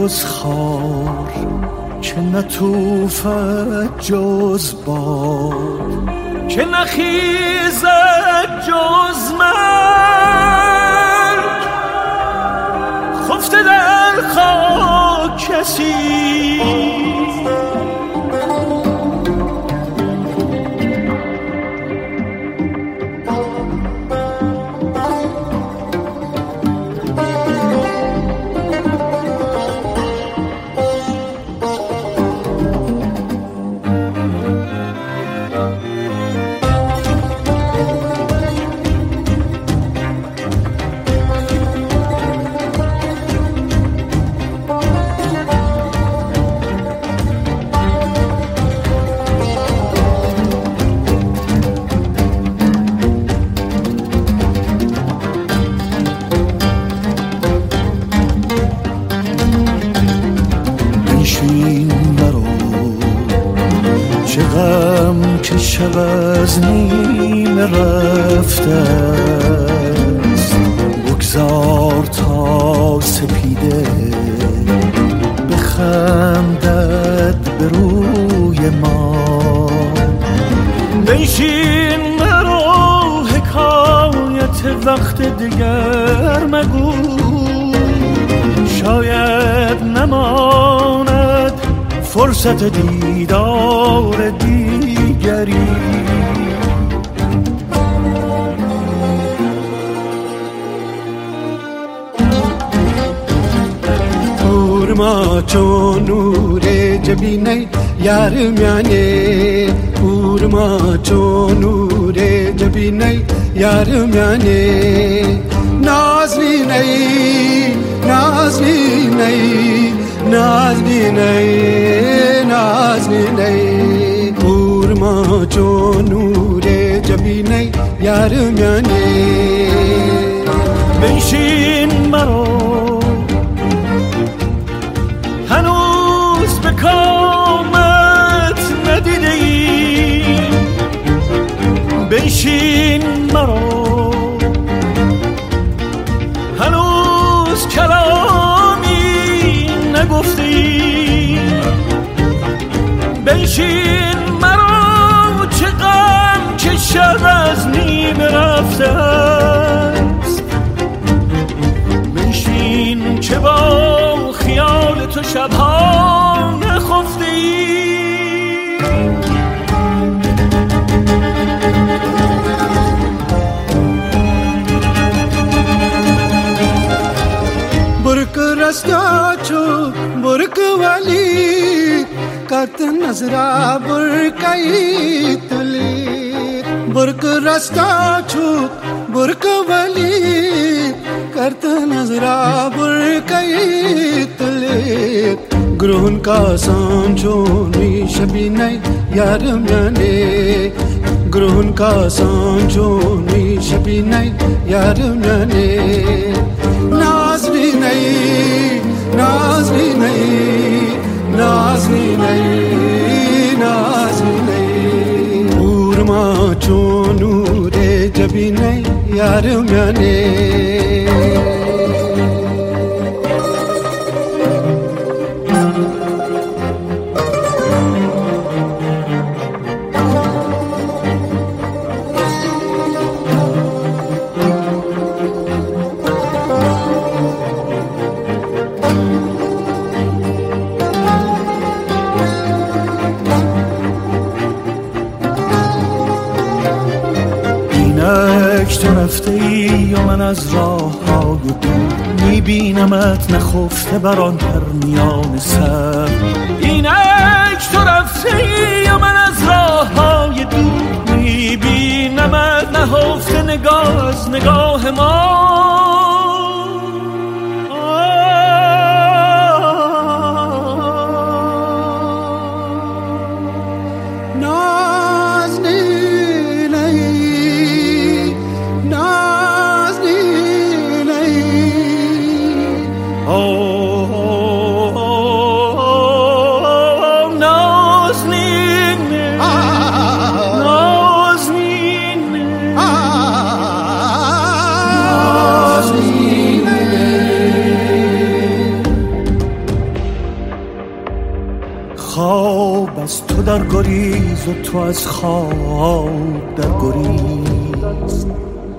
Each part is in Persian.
جز خار، که نتوفد جز باد، که نخیزد جز مرگ. خفته در خاک کسی که شب از نیمه رفته است. بگذار تا سپیده بخندد به روی ما. بنشین مرو حکایت وقت دیگر مگو، شاید نماند فرصت دیدار دیگری. پورما چون نور جبینه یار میانه، پورما چون نور جبینه یار میانه. نازنینه نازنینه نازنینه نازنینه، پورما چون نور جبینه یار میانه. بنشین مرو هنوز به کامت ندیده ای. بنشین مرو هنوز کلامی نگفته ای. بنشین مرو چه غم که شب از نیمه رفته است. بنشین که با خیال تو شبها نخفته ای. برک رستا چو برک والی کت نظرا برکای تلی. برک رستا چو برک والی کت نظرا برکای تلی. گرون کا سانچونی شبینه یار میانه، گرون کا سانچونی شبینه یار میانه. نازنینه نازنینه نازنینه نازنینه، پورما چون نور جبینه یار میانه. تو رفته ای و من از راه های دور میبینمت نخفته بر آن پرنیان سر. اینک تو رفته ای و من از راه های دور میبینمت نهفته نگاه از نگاه ما. و تو از خواب در گریز.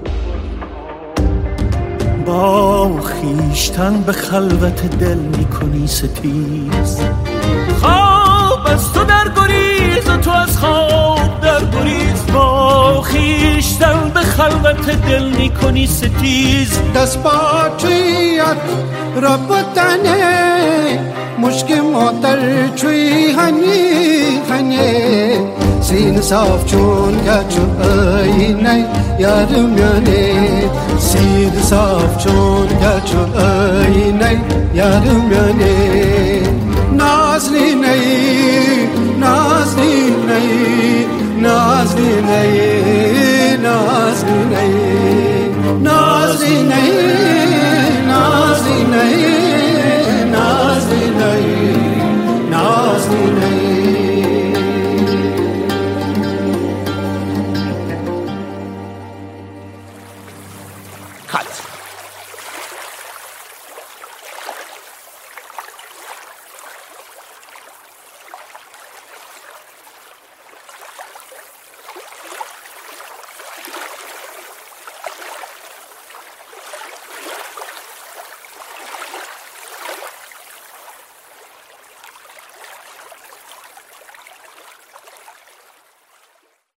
با خیشتن به خلوت دل میکنی ستیز. خواب از تو در گریز و تو از خواب در گریز. با خیشتن به خلوت دل میکنی ستیز. دست پاچویت ربطنه مشک مادر چوی هنی هنی. سین صاف چون گچو اینه یارم یانه. سین صاف چون گچو اینه یارم یانه. نازلینه نازلینه نازلینه نازلینه نازلینه نازلینه نازلینه. خط